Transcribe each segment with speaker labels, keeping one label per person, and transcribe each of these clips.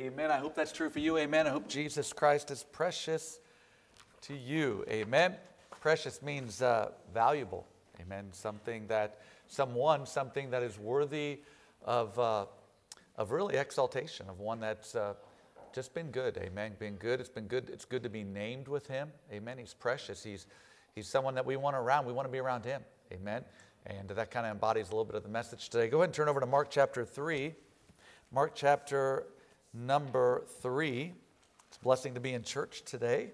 Speaker 1: Amen. I hope that's true for you. Amen. I hope Jesus Christ is precious to you. Amen. Precious means valuable. Amen. Something that is worthy of really exaltation, of one that's just been good. Amen. Been good. It's been good. It's good to be named with him. Amen. He's precious. He's someone that we want around. We want to be around him. Amen. And that kind of embodies a little bit of the message today. Go ahead and turn over to Mark chapter 3. Mark chapter number 3. It's a blessing to be in church today.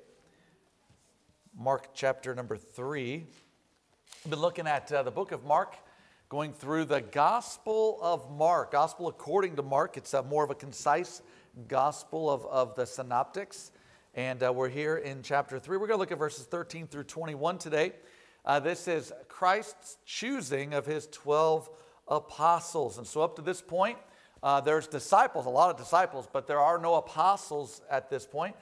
Speaker 1: Mark chapter number 3. We've been looking at the book of Mark, going through the Gospel of Mark. Gospel according to Mark. It's more of a concise gospel of the synoptics. And we're here in chapter 3. We're going to look at verses 13 through 21 today. This is Christ's choosing of his 12 apostles. And so up to this point, there's disciples, a lot of disciples, but there are no apostles at this point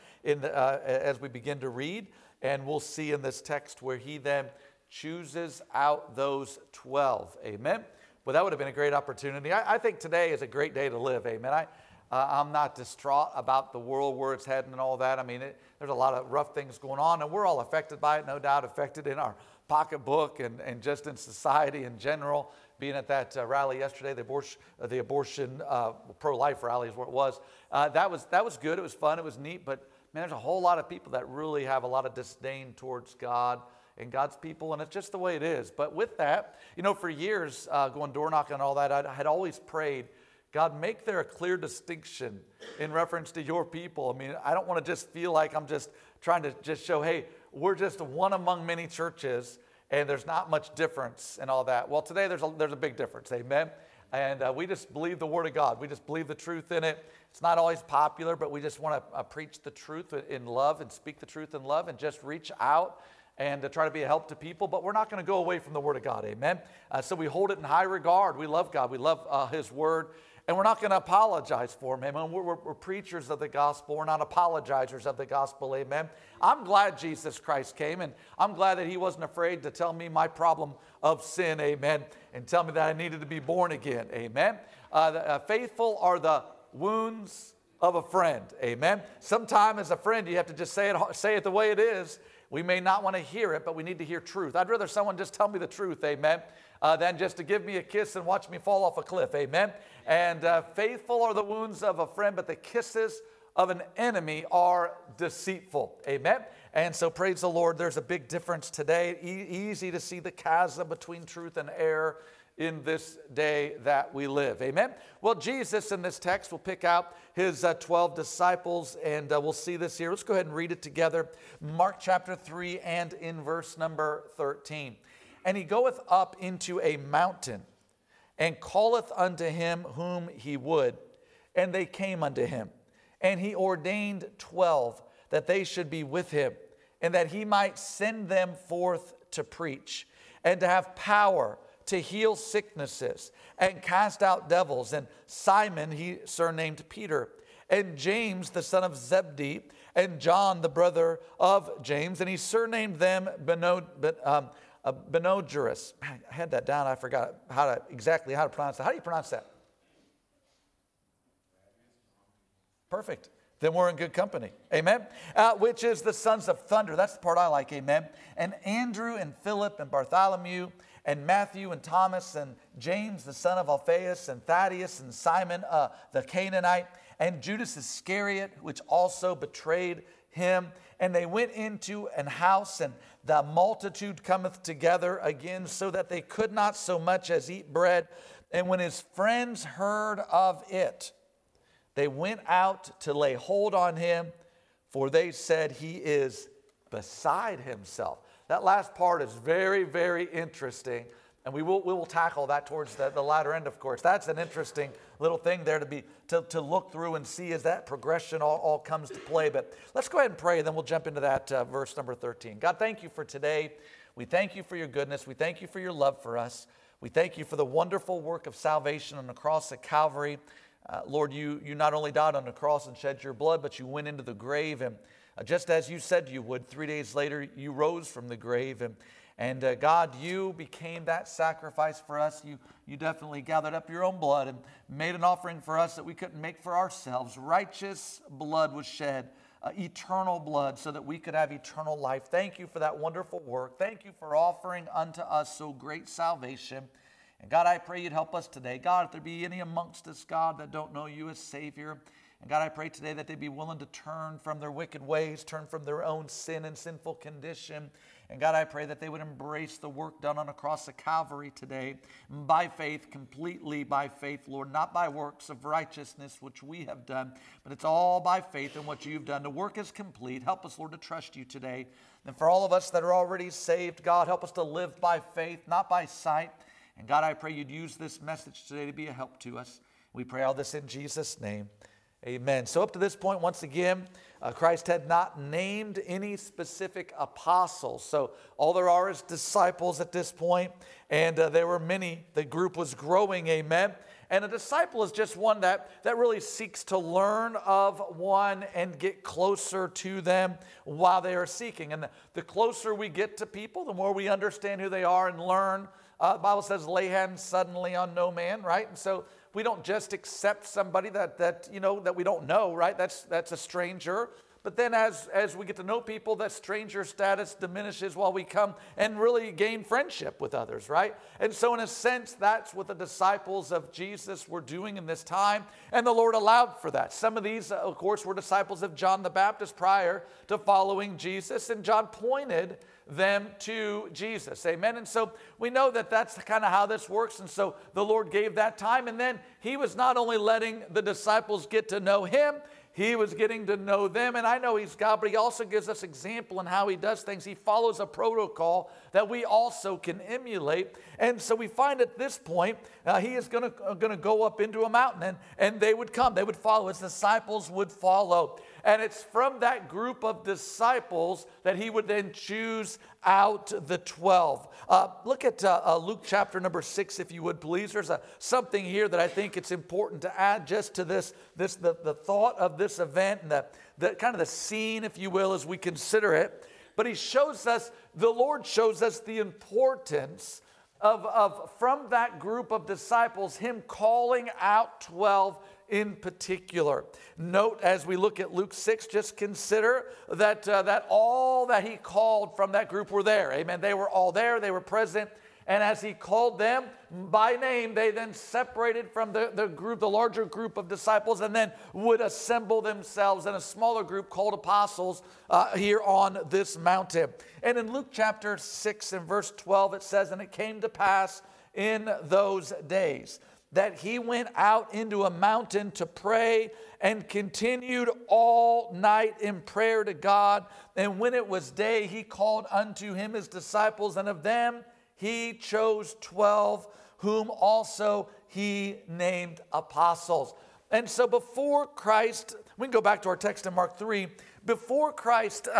Speaker 1: as we begin to read. And we'll see in this text where he then chooses out those 12. Amen. Well, that would have been a great opportunity. I think today is a great day to live. Amen. I'm not distraught about the world where it's heading and all that. I mean, there's a lot of rough things going on, and we're all affected by it, no doubt, affected in our pocketbook and just in society in general. Being at that rally yesterday, the abortion pro-life rally is what it was. That was good. It was fun. It was neat. But man, there's a whole lot of people that really have a lot of disdain towards God and God's people, and it's just the way it is. But with that, for years, going door knocking and all that, I had always prayed, God, make there a clear distinction in reference to your people. I mean, I don't want to just feel like I'm just trying to just show, hey, we're just one among many churches, and there's not much difference and all that. Well, today there's a big difference, amen? And we just believe the Word of God. We just believe the truth in it. It's not always popular, but we just want to preach the truth in love and speak the truth in love and just reach out and to try to be a help to people. But we're not going to go away from the Word of God, amen? So we hold it in high regard. We love God. We love His Word. And we're not going to apologize for him, amen. We're preachers of the gospel. We're not apologizers of the gospel, amen. I'm glad Jesus Christ came, and I'm glad that he wasn't afraid to tell me my problem of sin, amen, and tell me that I needed to be born again, amen. Faithful are the wounds of a friend, amen. Sometime as a friend, you have to just say it the way it is. We may not want to hear it, but we need to hear truth. I'd rather someone just tell me the truth, amen, than just to give me a kiss and watch me fall off a cliff, amen. And faithful are the wounds of a friend, but the kisses of an enemy are deceitful, amen. And so praise the Lord, there's a big difference today. Easy to see the chasm between truth and error in this day that we live, amen. Well, Jesus in this text will pick out his 12 disciples, and we'll see this here. Let's go ahead and read it together. Mark chapter 3 and in verse number 13. And he goeth up into a mountain, and calleth unto him whom he would. And they came unto him. And he ordained 12, that they should be with him, and that he might send them forth to preach, and to have power to heal sicknesses, and cast out devils. And Simon he surnamed Peter, and James the son of Zebedee, and John the brother of James, and he surnamed them Boanerges. I had that down. I forgot exactly how to pronounce that. How do you pronounce that? Perfect. Then we're in good company. Amen. Which is the sons of thunder. That's the part I like. Amen. And Andrew and Philip and Bartholomew and Matthew and Thomas and James the son of Alphaeus and Thaddeus and Simon the Canaanite and Judas Iscariot, which also betrayed him. And they went into an house, and the multitude cometh together again, so that they could not so much as eat bread. And when his friends heard of it, they went out to lay hold on him, for they said he is beside himself. That last part is very, very interesting. And we will tackle that towards the latter end, of course. That's an interesting little thing there to look through and see as that progression all comes to play. But let's go ahead and pray, and then we'll jump into that verse number 13. God, thank you for today. We thank you for your goodness. We thank you for your love for us. We thank you for the wonderful work of salvation on the cross at Calvary. Lord, you not only died on the cross and shed your blood, but you went into the grave. And just as you said you would, 3 days later, you rose from the grave. And God, you became that sacrifice for us. You definitely gathered up your own blood and made an offering for us that we couldn't make for ourselves. Righteous blood was shed, eternal blood, so that we could have eternal life. Thank you for that wonderful work. Thank you for offering unto us so great salvation. And God, I pray you'd help us today. God, if there be any amongst us, God, that don't know you as Savior, and God, I pray today that they be willing to turn from their wicked ways, turn from their own sin and sinful condition. And God, I pray that they would embrace the work done on the cross of Calvary today by faith, completely by faith, Lord, not by works of righteousness, which we have done, but it's all by faith in what you've done. The work is complete. Help us, Lord, to trust you today. And for all of us that are already saved, God, help us to live by faith, not by sight. And God, I pray you'd use this message today to be a help to us. We pray all this in Jesus' name. Amen. So up to this point, once again, Christ had not named any specific apostles. So all there are is disciples at this point, and there were many. The group was growing, amen. And a disciple is just one that really seeks to learn of one and get closer to them while they are seeking. And the closer we get to people, the more we understand who they are and learn. The Bible says, lay hands suddenly on no man, right? And so we don't just accept somebody that we don't know, right? That's a stranger. But then as we get to know people, that stranger status diminishes while we come and really gain friendship with others, right? And so in a sense, that's what the disciples of Jesus were doing in this time, and the Lord allowed for that. Some of these, of course, were disciples of John the Baptist prior to following Jesus, and John pointed them to Jesus, amen. And so we know that that's kind of how this works, and so the Lord gave that time, and then he was not only letting the disciples get to know him, he was getting to know them. And I know he's God, but he also gives us example in how he does things. He follows a protocol that we also can emulate. And so we find at this point, he is going to go up into a mountain, and they would come. They would follow. His disciples would follow. And it's from that group of disciples that he would then choose out the 12. Look at Luke chapter number 6, if you would, please. There's something here that I think it's important to add just to the thought of this event and the kind of the scene, if you will, as we consider it. But the Lord shows us the importance of from that group of disciples, him calling out 12 in particular. Note as we look at Luke 6, just consider that all that he called from that group were there. Amen. They were all there. They were present. And as he called them by name, they then separated from the group, the larger group of disciples, and then would assemble themselves in a smaller group called apostles here on this mountain. And in Luke chapter 6 and verse 12, it says, "And it came to pass in those days that he went out into a mountain to pray and continued all night in prayer to God. And when it was day, he called unto him his disciples, and of them he chose 12, whom also he named apostles." And so before Christ, we can go back to our text in Mark 3, before Christ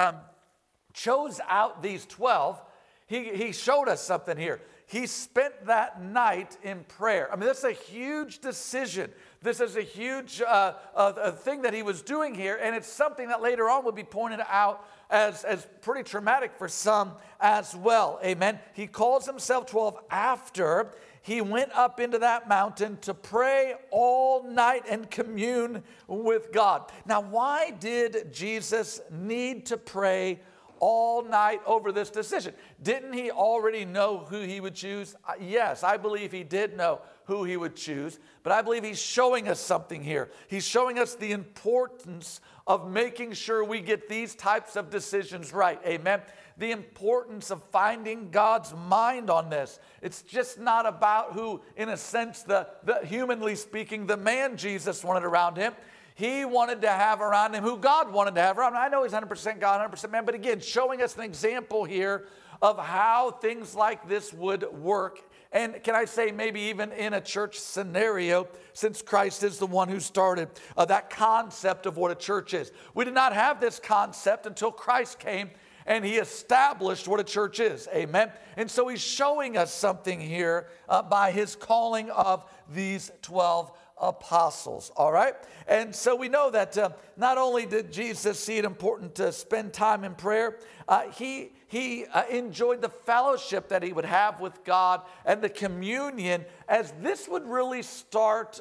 Speaker 1: chose out these 12, he showed us something here. He spent that night in prayer. I mean, that's a huge decision. This is a huge thing that he was doing here, and it's something that later on would be pointed out as pretty traumatic for some as well. Amen. He calls himself 12 after he went up into that mountain to pray all night and commune with God. Now, why did Jesus need to pray all night over this decision? Didn't he already know who he would choose? Yes, I believe he did know who he would choose, but I believe he's showing us something here. He's showing us the importance of making sure we get these types of decisions right. Amen. The importance of finding God's mind on this. It's just not about who, in a sense, the humanly speaking, the man Jesus wanted around him. He wanted to have around him who God wanted to have around him. I know he's 100% God, 100% man, but again, showing us an example here of how things like this would work. And can I say maybe even in a church scenario, since Christ is the one who started that concept of what a church is. We did not have this concept until Christ came and he established what a church is. Amen. And so he's showing us something here by his calling of these 12 apostles, all right? And so we know that not only did Jesus see it important to spend time in prayer, he enjoyed the fellowship that he would have with God and the communion, as this would really start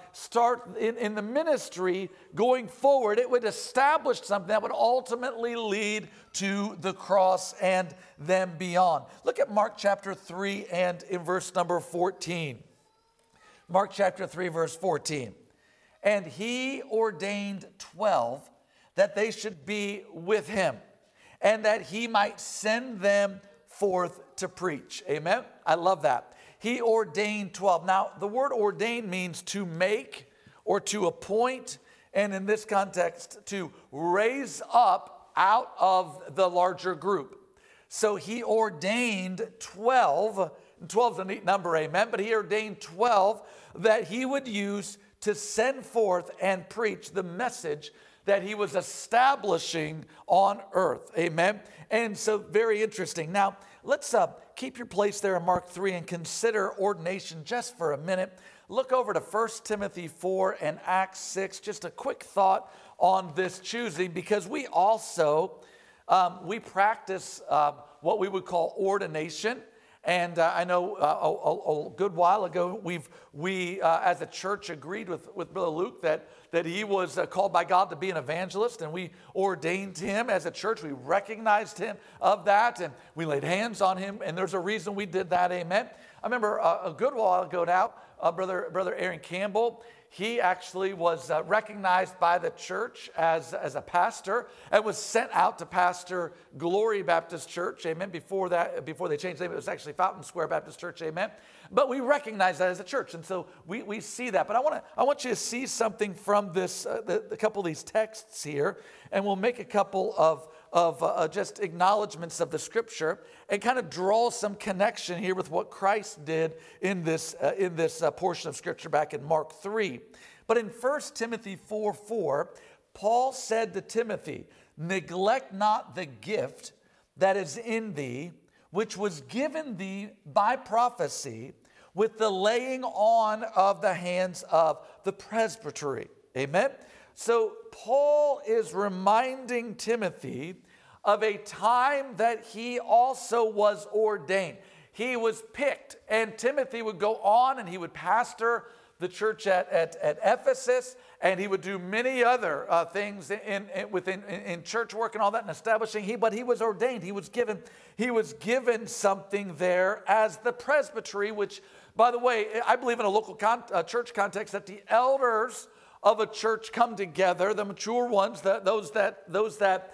Speaker 1: in the ministry going forward. It would establish something that would ultimately lead to the cross and then beyond. Look at Mark chapter 3 and in verse number 14. Mark chapter 3, verse 14. And he ordained 12 that they should be with him, and that he might send them forth to preach. Amen? I love that. He ordained 12. Now, the word ordain means to make or to appoint, and in this context, to raise up out of the larger group. So he ordained 12. 12 is a neat number, amen? But he ordained 12 that he would use to send forth and preach the message that he was establishing on earth, amen? And so very interesting. Now, let's keep your place there in Mark 3 and consider ordination just for a minute. Look over to 1 Timothy 4 and Acts 6. Just a quick thought on this choosing, because we also, we practice what we would call ordination. And I know a good while ago, we as a church agreed with Brother Luke that he was called by God to be an evangelist, and we ordained him as a church. We recognized him of that, and we laid hands on him, and there's a reason we did that, amen. I remember a good while ago now, Brother Aaron Campbell, he actually was recognized by the church as a pastor and was sent out to pastor Glory Baptist Church, amen. Before they changed the name, it was actually Fountain Square Baptist Church, amen. But we recognize that as a church, and so we see that. But I want you to see something from this, a couple of these texts here, and we'll make a couple of just acknowledgments of the scripture and kind of draw some connection here with what Christ did in this portion of scripture back in Mark 3. But in 1 Timothy 4:4, Paul said to Timothy, "Neglect not the gift that is in thee, which was given thee by prophecy with the laying on of the hands of the presbytery." Amen? So Paul is reminding Timothy of a time that he also was ordained. He was picked, and Timothy would go on and he would pastor the church at Ephesus, and he would do many other things in church work and all that, and establishing. But he was ordained. He was given something there as the presbytery, which, by the way, I believe in a local church context that the elders of a church come together, the mature ones, those that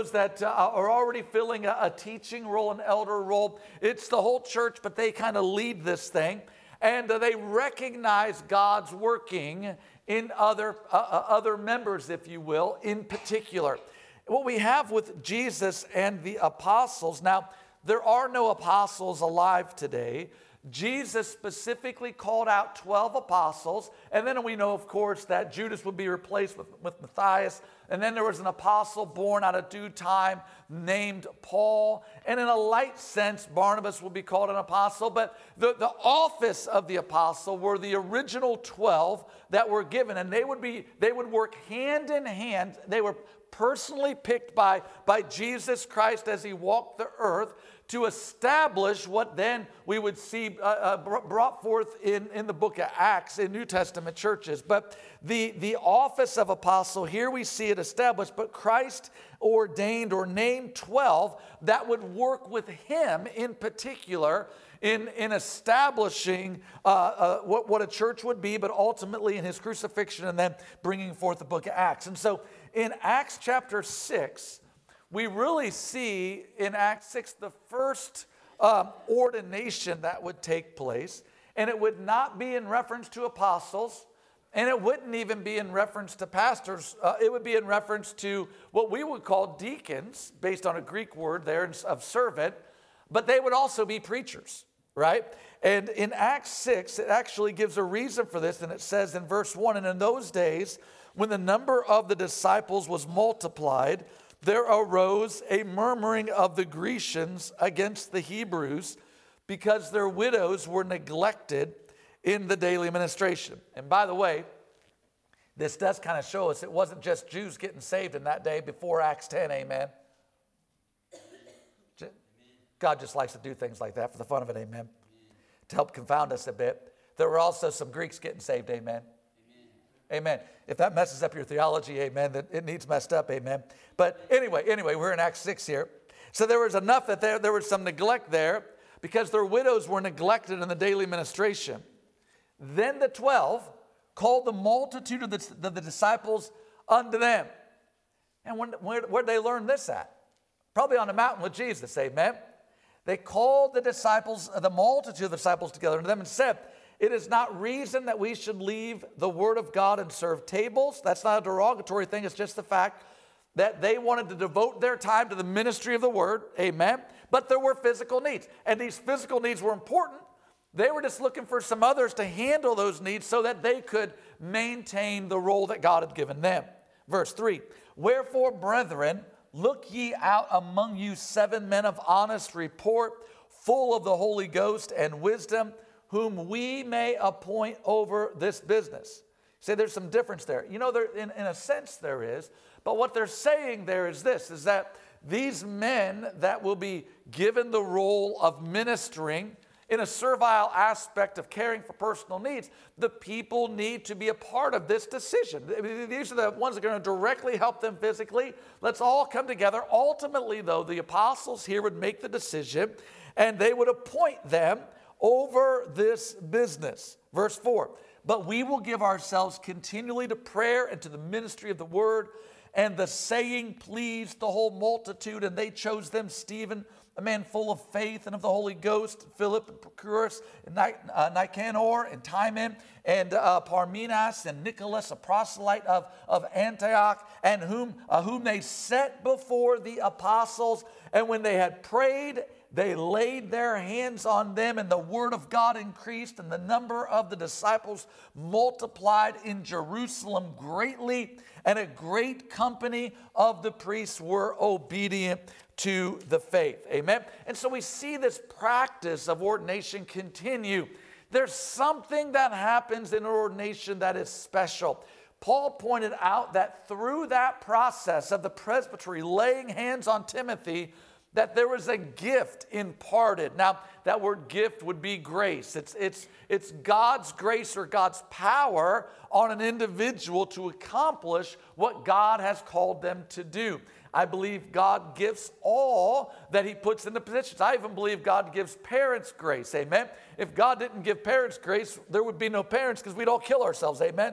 Speaker 1: are already filling a teaching role, an elder role. It's the whole church, but they kind of lead this thing. And they recognize God's working in other members, if you will, in particular. What we have with Jesus and the apostles, now, there are no apostles alive today. Jesus specifically called out 12 apostles, and then we know, of course, that Judas would be replaced with Matthias, and then there was an apostle born out of due time named Paul, and in a light sense, Barnabas will be called an apostle, but the office of the apostle were the original 12 that were given, and they would work hand in hand. They were personally picked by Jesus Christ as he walked the earth to establish what then we would see brought forth in the book of Acts in New Testament churches. But the office of apostle, here we see it established, but Christ ordained or named 12 that would work with him in particular in establishing what a church would be, but ultimately in his crucifixion and then bringing forth the book of Acts. And so in Acts chapter 6, we really see in Acts 6 the first ordination that would take place. And it would not be in reference to apostles, and it wouldn't even be in reference to pastors. It would be in reference to what we would call deacons, based on a Greek word there of servant, but they would also be preachers, right? And in Acts 6, it actually gives a reason for this, and it says in verse 1, "And in those days, when the number of the disciples was multiplied, there arose a murmuring of the Grecians against the Hebrews, because their widows were neglected in the daily administration. And by the way, this does kind of show us it wasn't just Jews getting saved in that day before Acts 10, amen. God just likes to do things like that for the fun of it, amen. To help confound us a bit. There were also some Greeks getting saved, amen. Amen. If that messes up your theology, amen, then it needs messed up, amen. But anyway, we're in Acts 6 here. So there was enough that there was some neglect there because their widows were neglected in the daily ministration. Then the 12 called the multitude of the disciples unto them. And where did they learn this at? Probably on the mountain with Jesus, amen. They called the multitude of the disciples together unto them and said, it is not reason that we should leave the word of God and serve tables. That's not a derogatory thing. It's just the fact that they wanted to devote their time to the ministry of the word. Amen. But there were physical needs. And these physical needs were important. They were just looking for some others to handle those needs so that they could maintain the role that God had given them. Verse 3, wherefore, brethren, look ye out among you 7 men of honest report, full of the Holy Ghost and wisdom, whom we may appoint over this business. See, there's some difference there. You know, in a sense there is, but what they're saying there is this, is that these men that will be given the role of ministering in a servile aspect of caring for personal needs, the people need to be a part of this decision. These are the ones that are going to directly help them physically. Let's all come together. Ultimately, though, the apostles here would make the decision, and they would appoint them over this business. Verse 4, but we will give ourselves continually to prayer and to the ministry of the word. And the saying pleased the whole multitude, and they chose them Stephen, a man full of faith and of the Holy Ghost, Philip and Prochorus, and Nicanor and Timon, and Parmenas and Nicholas, a proselyte of Antioch, and whom they set before the apostles. And when they had prayed, they laid their hands on them, and the word of God increased, and the number of the disciples multiplied in Jerusalem greatly, and a great company of the priests were obedient to the faith. Amen. And so we see this practice of ordination continue. There's something that happens in ordination that is special. Paul pointed out that through that process of the presbytery laying hands on Timothy, that there was a gift imparted. Now, that word gift would be grace. It's God's grace or God's power on an individual to accomplish what God has called them to do. I believe God gives all that he puts into positions. I even believe God gives parents grace. Amen. If God didn't give parents grace, there would be no parents because we'd all kill ourselves. Amen.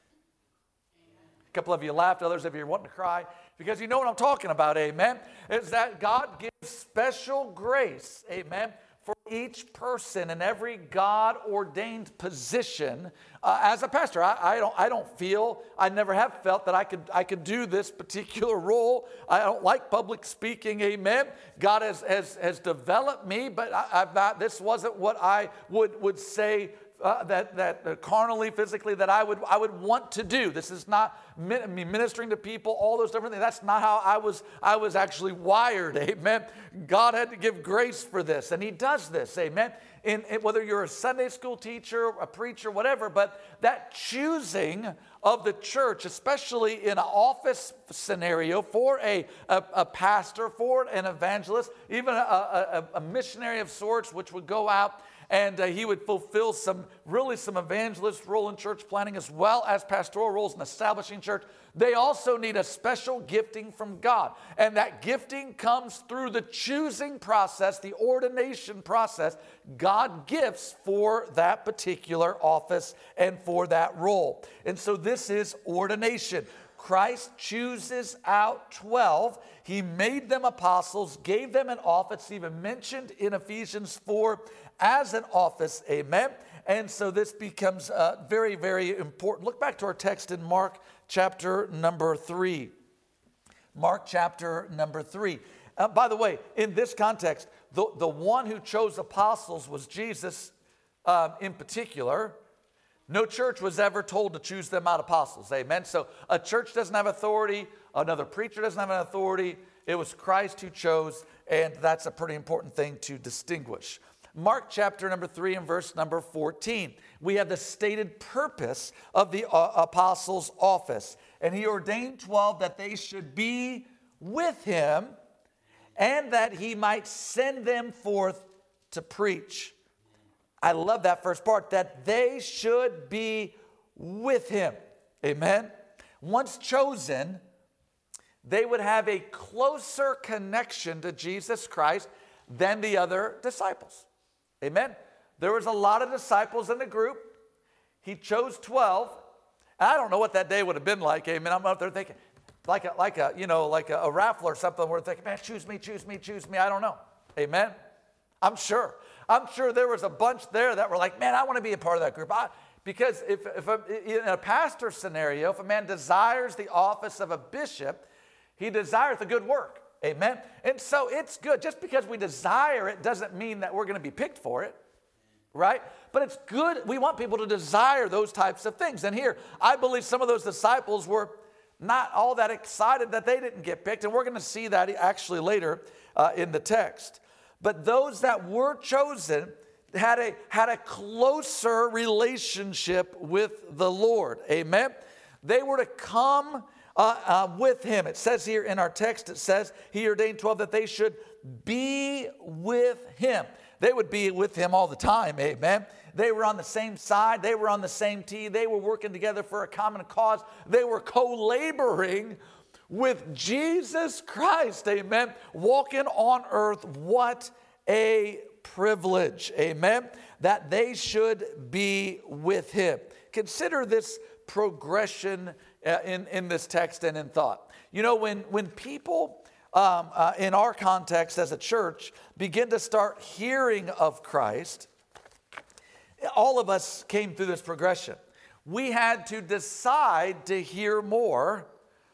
Speaker 1: A couple of you laughed, others of you are wanting to cry because you know what I'm talking about, amen, is that God gives special grace, amen, for each person in every God-ordained position. As a pastor, I never have felt that I could do this particular role. I don't like public speaking, amen. God has developed me, but this wasn't what I would say that carnally, physically, that I would want to do. This is not me ministering to people, all those different things. That's not how I was actually wired, amen. God had to give grace for this, and he does this, amen. In whether you're a Sunday school teacher, a preacher, whatever, but that choosing of the church, especially in an office scenario for a pastor, for an evangelist, even a missionary of sorts, which would go out and he would fulfill some evangelist role in church planting as well as pastoral roles in establishing church. They also need a special gifting from God. And that gifting comes through the choosing process, the ordination process. God gifts for that particular office and for that role. And so this is ordination. Christ chooses out 12. He made them apostles, gave them an office, even mentioned in Ephesians 4 as an office, amen. And so this becomes very, very important. Look back to our text in Mark chapter number 3. Mark chapter number 3. By the way, in this context, the one who chose apostles was Jesus in particular. No church was ever told to choose them out apostles, amen. So a church doesn't have authority, another preacher doesn't have an authority. It was Christ who chose, and that's a pretty important thing to distinguish. Mark chapter number 3 and verse number 14. We have the stated purpose of the apostles' office. And he ordained 12 that they should be with him and that he might send them forth to preach. I love that first part, that they should be with him. Amen. Once chosen, they would have a closer connection to Jesus Christ than the other disciples. Amen. There was a lot of disciples in the group. He chose 12. And I don't know what that day would have been like. Amen. I'm up there thinking, like a raffle or something. We're thinking, man, choose me, choose me, choose me. I don't know. Amen. I'm sure there was a bunch there that were like, man, I want to be a part of that group. Because in a pastor scenario, if a man desires the office of a bishop, he desireth a good work. Amen. And so it's good. Just because we desire it doesn't mean that we're going to be picked for it. Right? But it's good. We want people to desire those types of things. And here, I believe some of those disciples were not all that excited that they didn't get picked. And we're going to see that actually later in the text. But those that were chosen had a closer relationship with the Lord. Amen. They were to come with him. It says here in our text, it says, he ordained 12 that they should be with him. They would be with him all the time, amen. They were on the same side. They were on the same team. They were working together for a common cause. They were co-laboring with Jesus Christ, amen, walking on earth. What a privilege, amen, that they should be with him. Consider this progression in this text and in thought. You know, when people in our context as a church begin to start hearing of Christ, all of us came through this progression. We had to decide to hear more,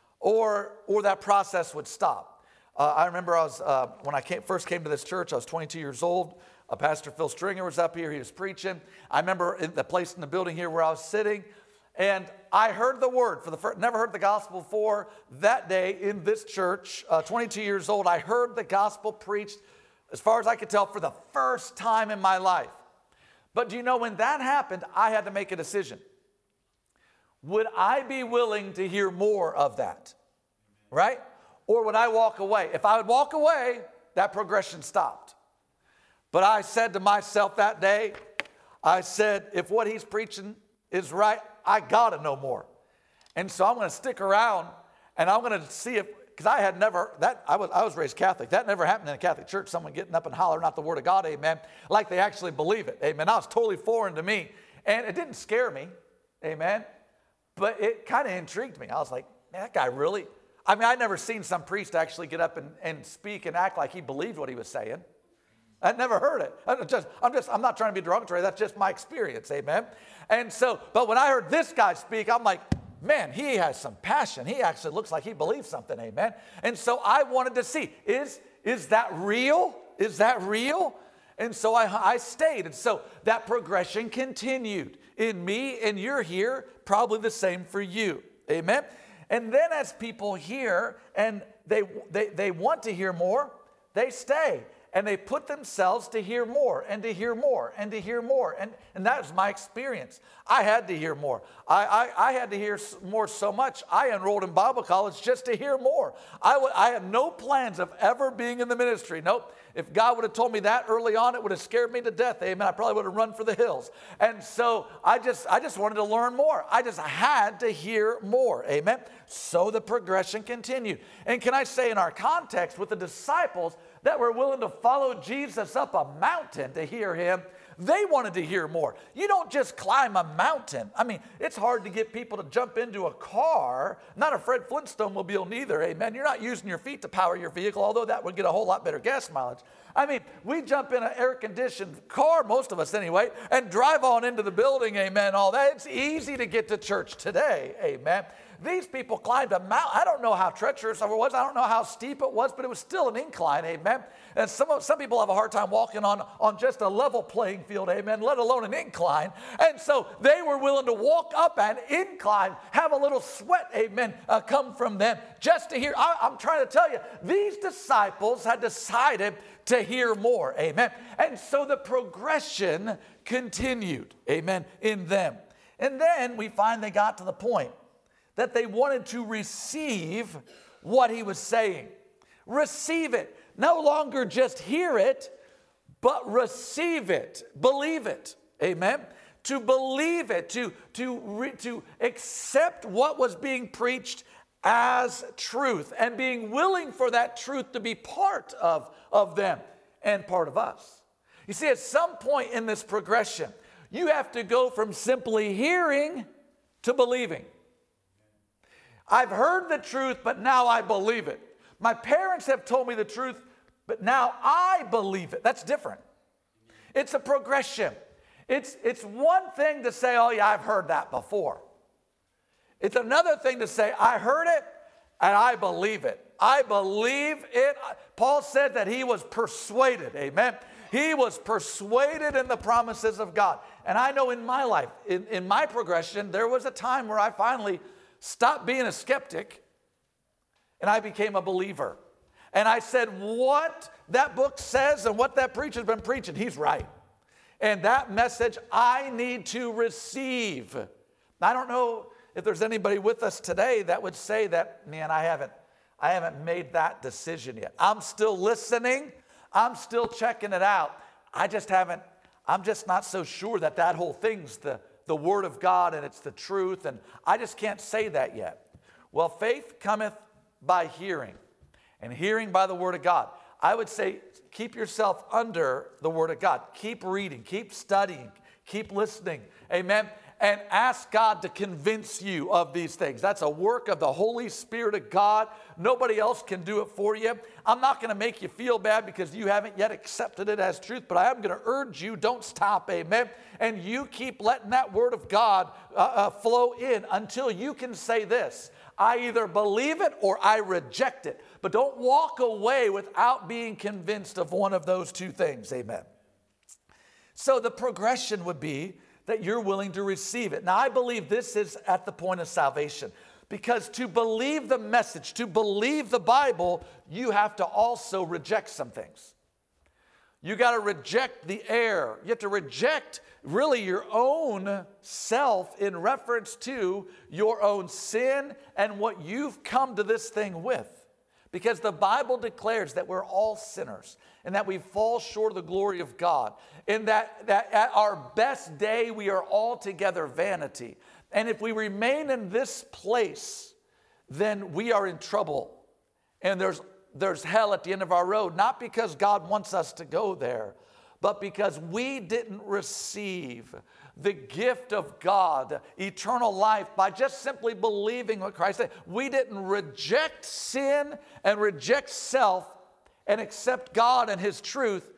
Speaker 1: or that process would stop. I remember when I first came to this church, I was 22 years old. Pastor Phil Stringer was up here. He was preaching. I remember in the place in the building here where I was sitting, and I heard the word for the first, never heard the gospel before. That day in this church, 22 years old, I heard the gospel preached, as far as I could tell, for the first time in my life. But do you know, when that happened, I had to make a decision. Would I be willing to hear more of that? Right? Or would I walk away? If I would walk away, that progression stopped. But I said to myself that day, I said, if what he's preaching is right, I got to know more. And so I'm going to stick around, and I'm going to see if, because I was raised Catholic. That never happened in a Catholic church, someone getting up and hollering out the word of God, amen, like they actually believe it, amen. That was totally foreign to me, and it didn't scare me, amen, but it kind of intrigued me. I was like, man, that guy really, I'd never seen some priest actually get up and speak and act like he believed what he was saying. I'd never heard it. I'm not trying to be derogatory. That's just my experience, amen. And so, but when I heard this guy speak, I'm like, man, he has some passion. He actually looks like he believes something, amen. And so I wanted to see, is that real? Is that real? And so I stayed. And so that progression continued in me, and you're here, probably the same for you, amen. And then as people hear and they want to hear more, they stay. And they put themselves to hear more and to hear more and to hear more. And that was my experience. I had to hear more. I had to hear more so much. I enrolled in Bible college just to hear more. I had no plans of ever being in the ministry. Nope. If God would have told me that early on, it would have scared me to death. Amen. I probably would have run for the hills. And so I just wanted to learn more. I just had to hear more. Amen. So the progression continued. And can I say, in our context with the disciples that were willing to follow Jesus up a mountain to hear him, they wanted to hear more. You don't just climb a mountain. It's hard to get people to jump into a car, not a Fred Flintstone mobile neither, amen. You're not using your feet to power your vehicle, although that would get a whole lot better gas mileage. We jump in an air-conditioned car, most of us anyway, and drive on into the building, amen, all that. It's easy to get to church today, amen. These people climbed a mountain. I don't know how treacherous it was. I don't know how steep it was, but it was still an incline, amen. And some people have a hard time walking on just a level playing field, amen, let alone an incline. And so they were willing to walk up an incline, have a little sweat, amen, come from them just to hear. I'm trying to tell you, these disciples had decided to hear more. Amen. And so the progression continued. Amen. In them. And then we find they got to the point that they wanted to receive what he was saying. Receive it. No longer just hear it, but receive it. Believe it. Amen. To believe it, to accept what was being preached as truth and being willing for that truth to be part of them and part of us. You see, at some point in this progression, you have to go from simply hearing to believing. I've heard the truth, but now I believe it. My parents have told me the truth, but now I believe it. That's different. It's a progression. It's one thing to say, oh yeah, I've heard that before. It's another thing to say, I heard it and I believe it. I believe it. Paul said that he was persuaded. Amen. He was persuaded in the promises of God. And I know in my life, in my progression, there was a time where I finally stopped being a skeptic and I became a believer. And I said, what that book says and what that preacher's been preaching, he's right. And that message I need to receive. I don't know if there's anybody with us today that would say that, man, I haven't made that decision yet. I'm still listening. I'm still checking it out. I'm just not so sure that whole thing's the Word of God and it's the truth. And I just can't say that yet. Well, faith cometh by hearing, and hearing by the Word of God. I would say keep yourself under the Word of God. Keep reading, keep studying, keep listening. Amen. And ask God to convince you of these things. That's a work of the Holy Spirit of God. Nobody else can do it for you. I'm not going to make you feel bad because you haven't yet accepted it as truth, but I am going to urge you, don't stop, amen? And you keep letting that Word of God flow in until you can say this: I either believe it or I reject it. But don't walk away without being convinced of one of those two things, amen? So the progression would be that you're willing to receive it. Now, I believe this is at the point of salvation, because to believe the message, to believe the Bible, you have to also reject some things. You got to reject the error. You have to reject really your own self in reference to your own sin and what you've come to this thing with. Because the Bible declares that we're all sinners and that we fall short of the glory of God, and that at our best day we are altogether vanity. And if we remain in this place, then we are in trouble. And there's hell at the end of our road, not because God wants us to go there, but because we didn't receive the gift of God, eternal life, by just simply believing what Christ said. We didn't reject sin and reject self and accept God and His truth.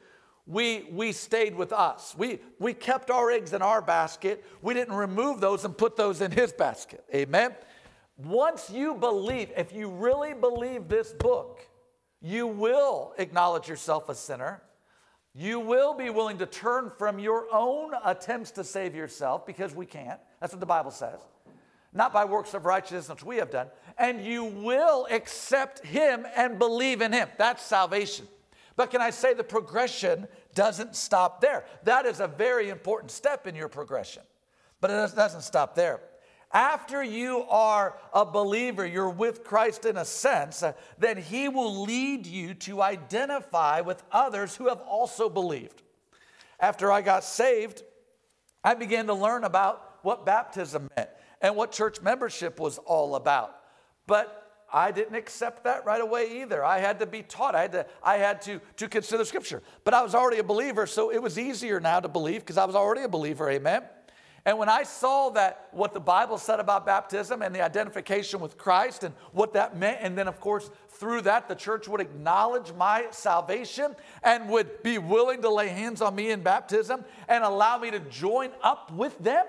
Speaker 1: We stayed with us. We kept our eggs in our basket. We didn't remove those and put those in His basket. Amen? Once you believe, if you really believe this book, you will acknowledge yourself a sinner. You will be willing to turn from your own attempts to save yourself, because we can't. That's what the Bible says. Not by works of righteousness which we have done. And you will accept Him and believe in Him. That's salvation. But can I say the progression doesn't stop there? That is a very important step in your progression. But it doesn't stop there. After you are a believer, you're with Christ in a sense, then He will lead you to identify with others who have also believed. After I got saved, I began to learn about what baptism meant and what church membership was all about. But I didn't accept that right away either. I had to be taught. I had to consider Scripture. But I was already a believer, so it was easier now to believe because I was already a believer, amen? And when I saw that what the Bible said about baptism and the identification with Christ and what that meant, and then of course through that the church would acknowledge my salvation and would be willing to lay hands on me in baptism and allow me to join up with them,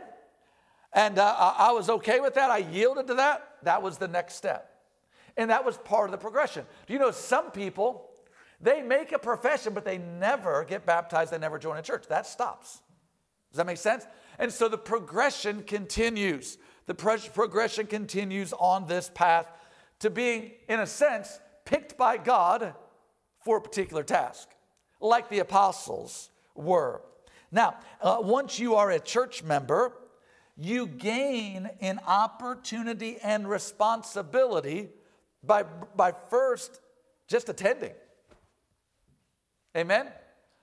Speaker 1: and I was okay with that. I yielded to that. That was the next step. And that was part of the progression. Do you know some people, they make a profession, but they never get baptized, they never join a church. That stops. Does that make sense? And so the progression continues. The progression continues on this path to being, in a sense, picked by God for a particular task. like the apostles were. Now, once you are a church member, you gain an opportunity and responsibility by first just attending. Amen?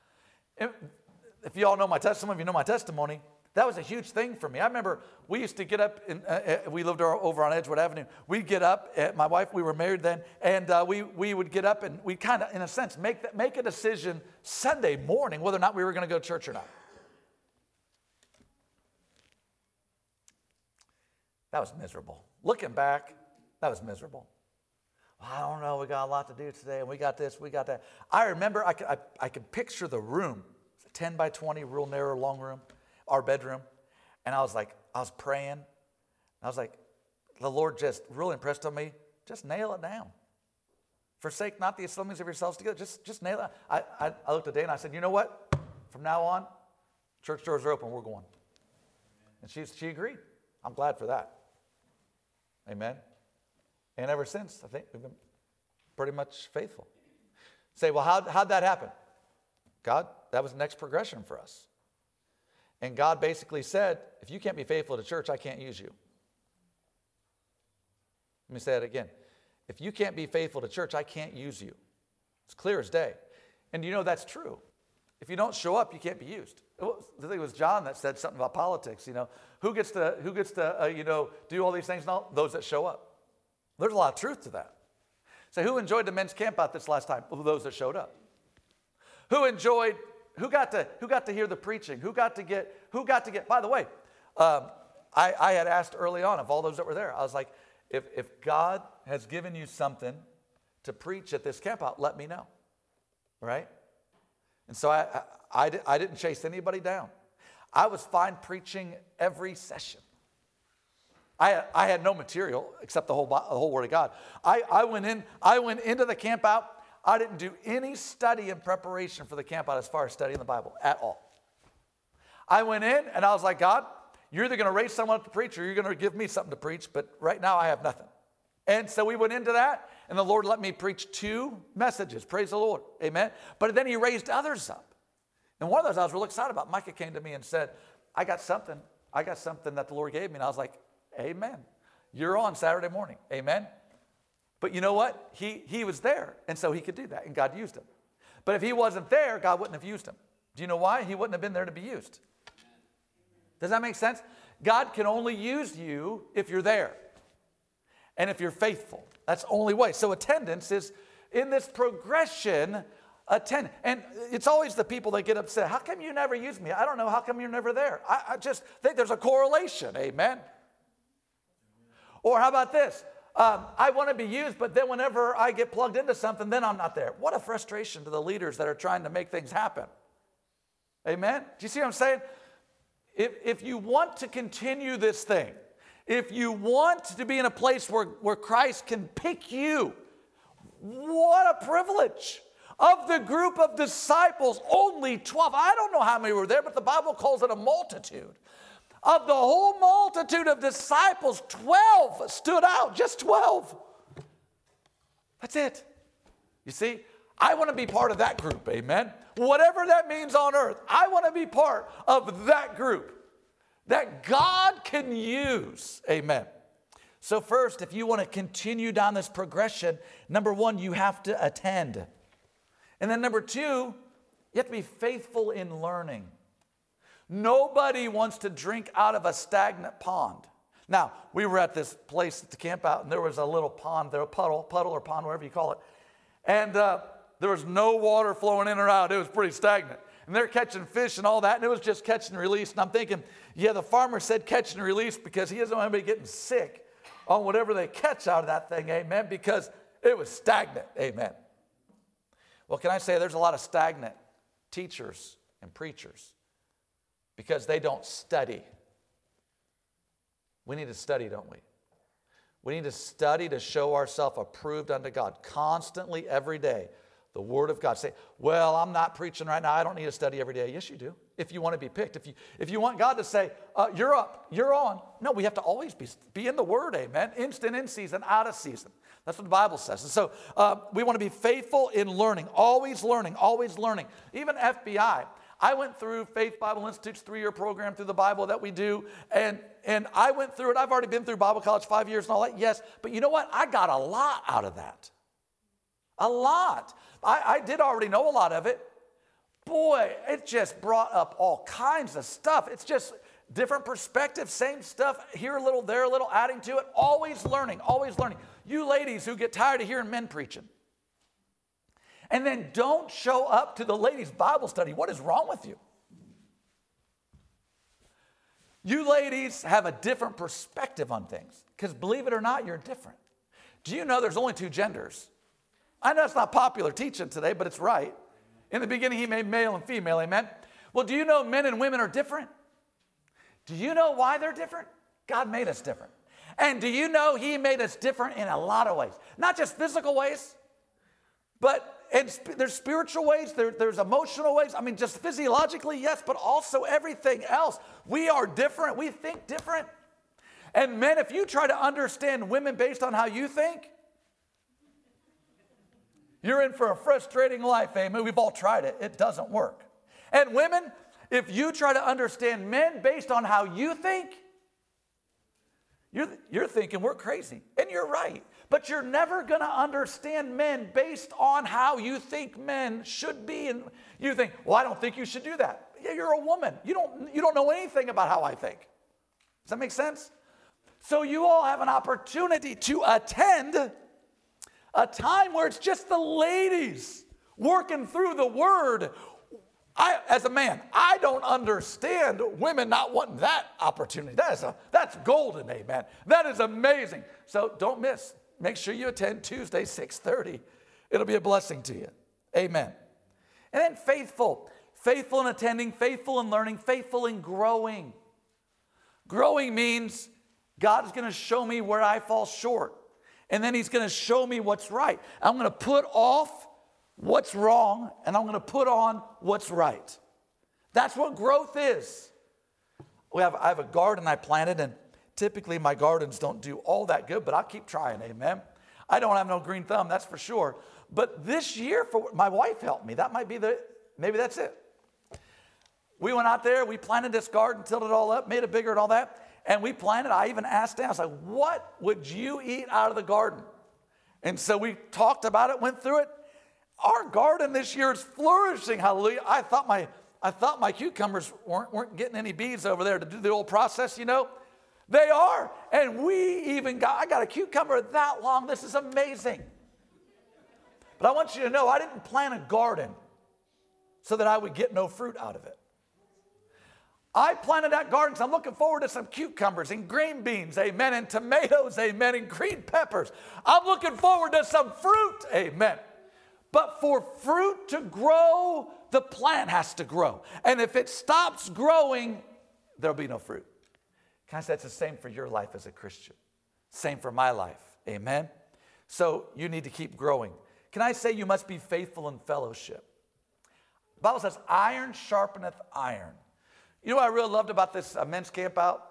Speaker 1: If you all know my testimony, some of you know my testimony, that was a huge thing for me. I remember we used to get up, we lived over on Edgewood Avenue. We'd get up, my wife, we were married then, and we would get up and we'd kind of, in a sense, make a decision Sunday morning whether or not we were going to go to church or not. That was miserable. Looking back, that was miserable. Well, I don't know, we got a lot to do today, and we got this, we got that. I remember I could picture the room. It's a 10 by 20, real narrow, long room, our bedroom. And I was praying. I was like, the Lord just really impressed on me, just nail it down. Forsake not the assemblies of yourselves together. Just nail it. I looked at Dana and I said, you know what? From now on, church doors are open, we're going. And she agreed. I'm glad for that. Amen. And ever since, I think we've been pretty much faithful. Say, well, how'd that happen? God, that was the next progression for us. And God basically said, if you can't be faithful to church, I can't use you. Let me say that again. If you can't be faithful to church, I can't use you. It's clear as day. And you know that's true. If you don't show up, you can't be used. I think it was John that said something about politics. Who gets to do all these things? No, those that show up. There's a lot of truth to that. So who enjoyed the men's camp out this last time? Well, those that showed up. Who got to hear the preaching? Who got to get, by the way, I had asked early on of all those that were there, I was like, if God has given you something to preach at this camp out, let me know. Right? And so I didn't chase anybody down. I was fine preaching every session. I had no material except the whole Word of God. I went into the camp out. I didn't do any study in preparation for the camp out as far as studying the Bible at all. I went in and I was like, God, you're either going to raise someone up to preach or you're going to give me something to preach, but right now I have nothing. And so we went into that, and the Lord let me preach 2 messages. Praise the Lord. Amen. But then he raised others up. And one of those I was really excited about. Micah came to me and said, I got something that the Lord gave me. And I was like, amen. You're on Saturday morning. Amen. But you know what? He was there, and so he could do that, and God used him. But if he wasn't there, God wouldn't have used him. Do you know why? He wouldn't have been there to be used. Does that make sense? God can only use you if you're there and if you're faithful. That's the only way. So attendance is in this progression. And it's always the people that get upset. How come you never use me? I don't know. How come you're never there? I just think there's a correlation. Amen. Or how about this? I want to be used, but then whenever I get plugged into something, then I'm not there. What a frustration to the leaders that are trying to make things happen. Amen? Do you see what I'm saying? If you want to continue this thing, if you want to be in a place where Christ can pick you, what a privilege. Of the group of disciples, only 12. I don't know how many were there, but the Bible calls it a multitude. Of the whole multitude of disciples, 12 stood out, just 12. That's it. You see, I want to be part of that group, amen? Whatever that means on earth, I want to be part of that group that God can use, amen? So first, if you want to continue down this progression, number 1, you have to attend. And then number 2, you have to be faithful in learning. Nobody wants to drink out of a stagnant pond. Now, we were at this place at the camp out, and there was a little pond there, a puddle or pond, whatever you call it. And there was no water flowing in or out. It was pretty stagnant. And they're catching fish and all that, and it was just catch and release. And I'm thinking, yeah, the farmer said catch and release because he doesn't want anybody getting sick on whatever they catch out of that thing, amen, because it was stagnant, amen. Well, can I say there's a lot of stagnant teachers and preachers because they don't study. We need to study, don't we? We need to study to show ourselves approved unto God constantly every day. The Word of God. Say, well, I'm not preaching right now. I don't need to study every day. Yes, you do. If you want to be picked. If you want God to say, you're up, you're on. No, we have to always be in the Word, amen. Instant in season, out of season. That's what the Bible says. And so we want to be faithful in learning, always learning, always learning. Even FBI. I went through Faith Bible Institute's 3-year program through the Bible that we do, and I went through it. I've already been through Bible college 5 years and all that, yes. But you know what? I got a lot out of that. A lot. I did already know a lot of it. Boy, it just brought up all kinds of stuff. It's just different perspectives, same stuff, here a little, there a little, adding to it. Always learning, always learning. You ladies who get tired of hearing men preaching, and then don't show up to the ladies' Bible study. What is wrong with you? You ladies have a different perspective on things, because believe it or not, you're different. Do you know there's only 2 genders? I know it's not popular teaching today, but it's right. In the beginning, he made male and female, amen? Well, do you know men and women are different? Do you know why they're different? God made us different. And do you know he made us different in a lot of ways? Not just physical ways, but there's spiritual ways, there's emotional ways. I mean, just physiologically, yes, but also everything else. We are different. We think different. And men, if you try to understand women based on how you think, you're in for a frustrating life, amen. We've all tried it. It doesn't work. And women, if you try to understand men based on how you think, you're thinking we're crazy. And you're right. But you're never going to understand men based on how you think men should be. And you think, well, I don't think you should do that. Yeah, you're a woman. You don't know anything about how I think. Does that make sense? So you all have an opportunity to attend a time where it's just the ladies working through the word. As a man, I don't understand women not wanting that opportunity. That's golden, amen. That is amazing. So don't miss. Make sure you attend Tuesday, 6:30. It'll be a blessing to you. Amen. And then faithful. Faithful in attending, faithful in learning, faithful in growing. Growing means God is going to show me where I fall short. And then he's going to show me what's right. I'm going to put off what's wrong, and I'm going to put on what's right. That's what growth is. I have a garden I planted, and typically my gardens don't do all that good, but I'll keep trying, amen. I don't have no green thumb, that's for sure. But this year, my wife helped me. That might be maybe that's it. We went out there, we planted this garden, tilled it all up, made it bigger and all that. And we planted, I even asked them, I was like, what would you eat out of the garden? And so we talked about it, went through it. Our garden this year is flourishing, hallelujah. I thought my cucumbers weren't getting any bees over there to do the old process, you know. They are. And I got a cucumber that long. This is amazing. But I want you to know, I didn't plant a garden so that I would get no fruit out of it. I planted that garden because I'm looking forward to some cucumbers and green beans, amen, and tomatoes, amen, and green peppers. I'm looking forward to some fruit, amen. But for fruit to grow, the plant has to grow. And if it stops growing, there'll be no fruit. Can I say it's the same for your life as a Christian? Same for my life, amen? So you need to keep growing. Can I say you must be faithful in fellowship? The Bible says, iron sharpeneth iron. You know what I really loved about this men's camp out?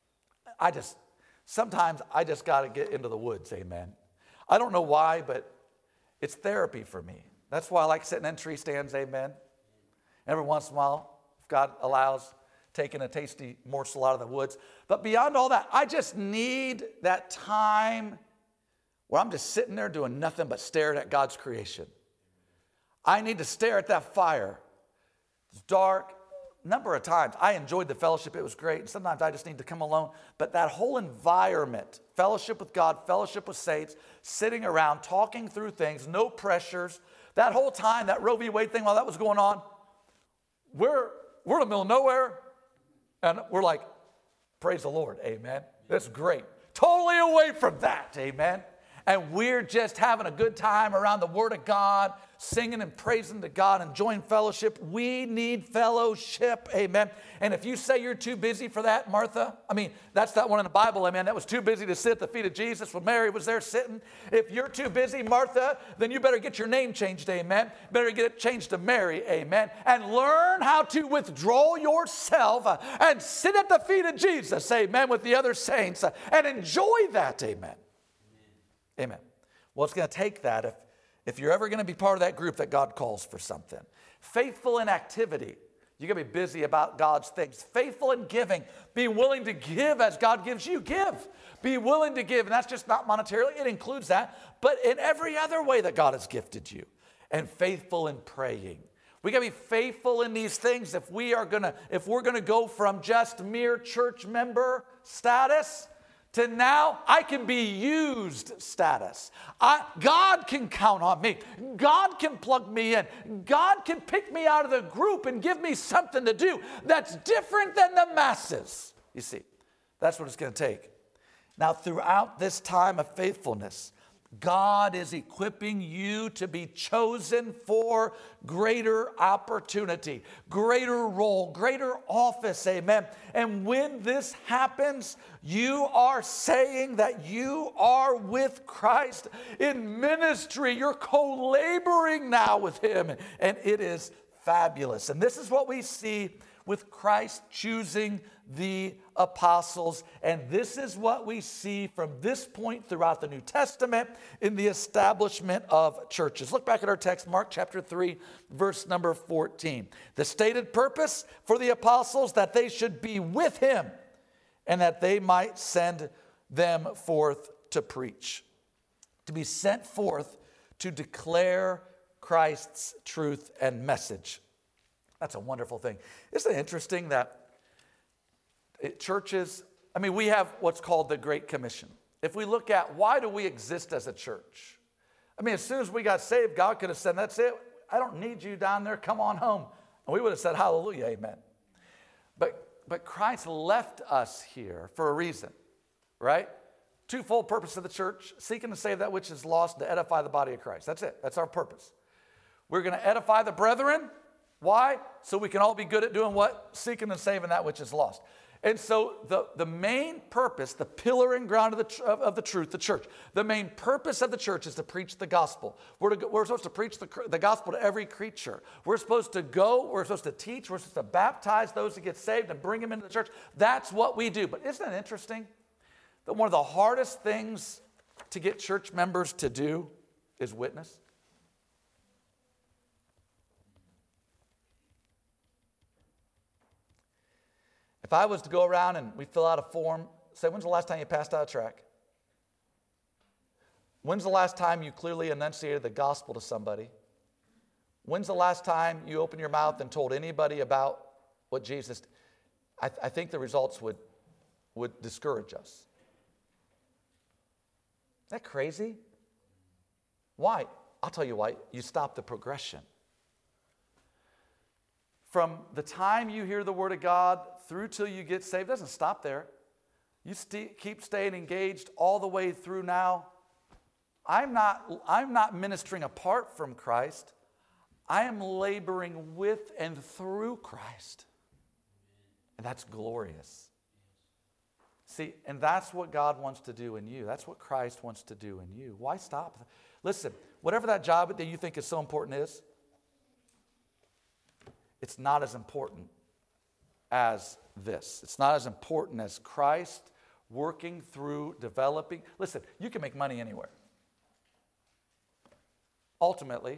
Speaker 1: Sometimes I just got to get into the woods, amen. I don't know why, but it's therapy for me. That's why I like sitting in tree stands, amen. Every once in a while, if God allows, taking a tasty morsel out of the woods. But beyond all that, I just need that time where I'm just sitting there doing nothing but staring at God's creation. I need to stare at that fire. It's dark. Number of times, I enjoyed the fellowship. It was great. And sometimes I just need to come alone. But that whole environment, fellowship with God, fellowship with saints, sitting around, talking through things, no pressures. That whole time, that Roe v. Wade thing, while that was going on, we're in the middle of nowhere. And we're like, praise the Lord, amen. That's great. Totally away from that, amen. And we're just having a good time around the Word of God, singing and praising to God, enjoying fellowship. We need fellowship, amen. And if you say you're too busy for that, Martha, that's that one in the Bible, amen, that was too busy to sit at the feet of Jesus when Mary was there sitting. If you're too busy, Martha, then you better get your name changed, amen. Better get it changed to Mary, amen. And learn how to withdraw yourself and sit at the feet of Jesus, amen, with the other saints and enjoy that, amen. Amen. Well, it's going to take that if you're ever going to be part of that group that God calls for something. Faithful in activity. You're going to be busy about God's things. Faithful in giving. Be willing to give as God gives you. Give. Be willing to give. And that's just not monetarily. It includes that. But in every other way that God has gifted you. And faithful in praying. We got to be faithful in these things if we're going to go from just mere church member status to now I can be used status. God can count on me. God can plug me in. God can pick me out of the group and give me something to do that's different than the masses. You see, that's what it's going to take. Now, throughout this time of faithfulness, God is equipping you to be chosen for greater opportunity, greater role, greater office, amen. And when this happens, you are saying that you are with Christ in ministry. You're co-laboring now with him, and it is fabulous. And this is what we see with Christ choosing the apostles. And this is what we see from this point throughout the New Testament in the establishment of churches. Look back at our text, Mark chapter 3, verse number 14. The stated purpose for the apostles that they should be with him and that they might send them forth to preach. To be sent forth to declare Christ's truth and message. That's a wonderful thing. Isn't it interesting that churches, we have what's called the Great Commission. If we look at why do we exist as a church? As soon as we got saved, God could have said, that's it. I don't need you down there. Come on home. And we would have said, hallelujah, amen. But Christ left us here for a reason, right? Twofold purpose of the church, seeking to save that which is lost, to edify the body of Christ. That's it. That's our purpose. We're going to edify the brethren. Why? So we can all be good at doing what? Seeking and saving that which is lost. And so the main purpose, the pillar and ground of the truth, the church, the main purpose of the church is to preach the gospel. We're supposed to preach the gospel to every creature. We're supposed to go, we're supposed to teach, we're supposed to baptize those that get saved and bring them into the church. That's what we do. But isn't it interesting that one of the hardest things to get church members to do is witness? If I was to go around and we fill out a form, say, when's the last time you passed out a tract? When's the last time you clearly enunciated the gospel to somebody? When's the last time you opened your mouth and told anybody about what Jesus did? I think the results would discourage us. Isn't that crazy? Why? I'll tell you why. You stop the progression. From the time you hear the word of God through till you get saved, it doesn't stop there. You keep staying engaged all the way through now. I'm not ministering apart from Christ. I am laboring with and through Christ. And that's glorious. See, and that's what God wants to do in you. That's what Christ wants to do in you. Why stop? Listen, whatever that job that you think is so important is, it's not as important as this. It's not as important as Christ working through developing. Listen, you can make money anywhere. Ultimately,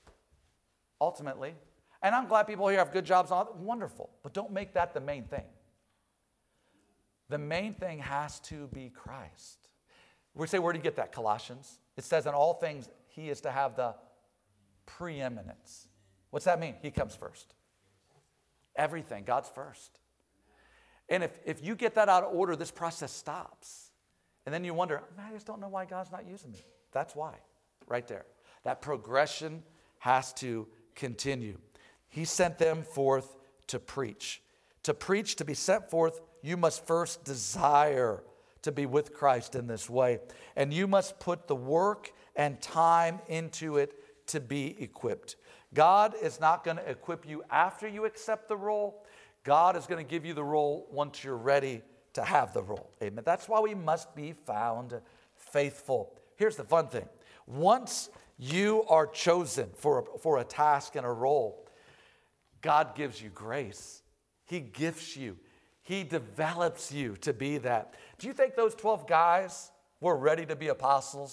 Speaker 1: and I'm glad people here have good jobs, wonderful, but don't make that the main thing. The main thing has to be Christ. We say, where do you get that? Colossians. It says in all things, he is to have the preeminence. What's that mean? He comes first. Everything, God's first. And if you get that out of order, this process stops. And then you wonder, I just don't know why God's not using me. That's why, right there. That progression has to continue. He sent them forth to preach. To preach, to be sent forth, you must first desire to be with Christ in this way. And you must put the work and time into it to be equipped. God is not going to equip you after you accept the role. God is going to give you the role once you're ready to have the role. Amen. That's why we must be found faithful. Here's the fun thing. Once you are chosen for a task and a role, God gives you grace. He gifts you. He develops you to be that. Do you think those 12 guys were ready to be apostles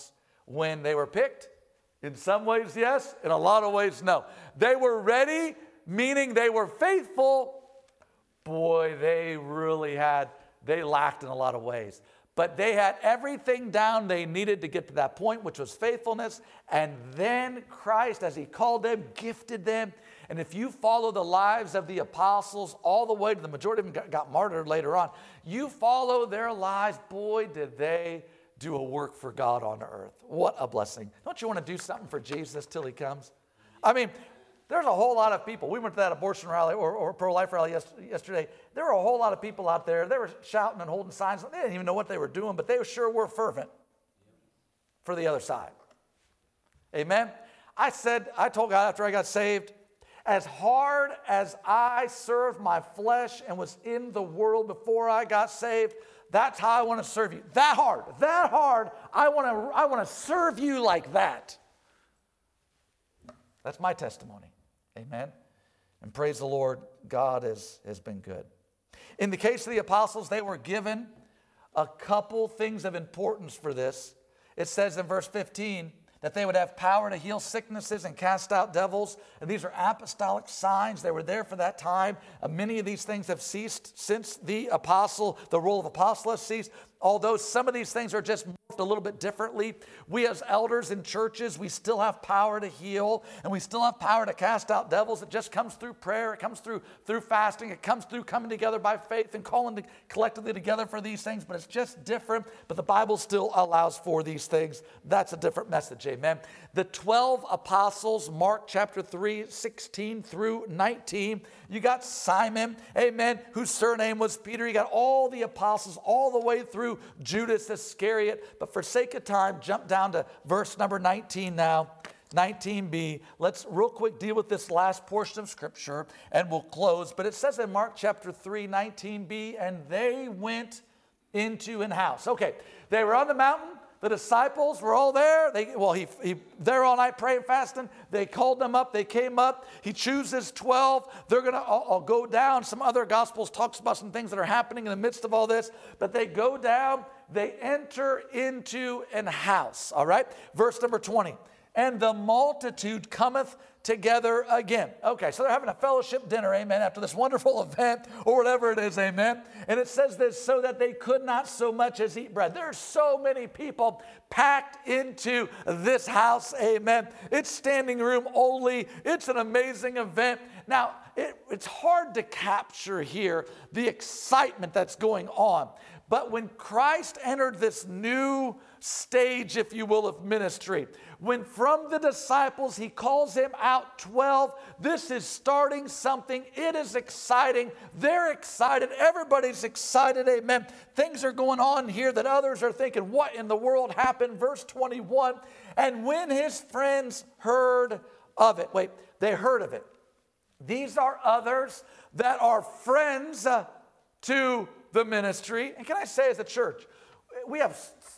Speaker 1: when they were picked? In some ways, yes. In a lot of ways, no. They were ready, meaning they were faithful. Boy, they lacked in a lot of ways. But they had everything down they needed to get to that point, which was faithfulness. And then Christ, as he called them, gifted them. And if you follow the lives of the apostles all the way to the majority of them got martyred later on, you follow their lives, boy, did they do a work for God on earth. What a blessing. Don't you want to do something for Jesus till he comes? I mean, there's a whole lot of people. We went to that abortion rally or pro-life rally yesterday. There were a whole lot of people out there. They were shouting and holding signs. They didn't even know what they were doing, but they sure were fervent for the other side. Amen? I told God after I got saved, as hard as I served my flesh and was in the world before I got saved, that's how I want to serve you. That hard. I want to serve you like that. That's my testimony. Amen. And praise the Lord, God has been good. In the case of the apostles, they were given a couple things of importance for this. It says in verse 15 that they would have power to heal sicknesses and cast out devils. And these are apostolic signs. They were there for that time. Many of these things have ceased since the role of apostle has ceased. Although some of these things are just morphed a little bit differently. We as elders in churches, we still have power to heal, and we still have power to cast out devils. It just comes through prayer. It comes through fasting. It comes through coming together by faith and calling collectively together for these things. But it's just different. But the Bible still allows for these things. That's a different message. Amen. The 12 apostles, Mark chapter 3, 16 through 19. You got Simon, amen, whose surname was Peter. You got all the apostles all the way through Judas Iscariot. But for sake of time, jump down to verse number 19 now. 19b. Let's real quick deal with this last portion of Scripture and we'll close. But it says in Mark chapter 3, 19b, and they went into an house. Okay, they were on the mountain. The disciples were all there. They're all night praying, fasting. They called them up. They came up. He chooses 12. They're going to all go down. Some other gospels talks about some things that are happening in the midst of all this. But they go down. They enter into an house. All right? Verse number 20. And the multitude cometh together again. Okay, so they're having a fellowship dinner, amen, after this wonderful event or whatever it is, amen. And it says this, so that they could not so much as eat bread. There's so many people packed into this house, amen. It's standing room only. It's an amazing event. Now, it's hard to capture here the excitement that's going on. But when Christ entered this new stage, if you will, of ministry, when from the disciples he calls him out 12, this is starting something. It is exciting. They're excited. Everybody's excited. Amen. Things are going on here that others are thinking, what in the world happened? Verse 21, and when his friends heard of it. Wait, they heard of it. These are others that are friends to the ministry. And can I say, as a church, we have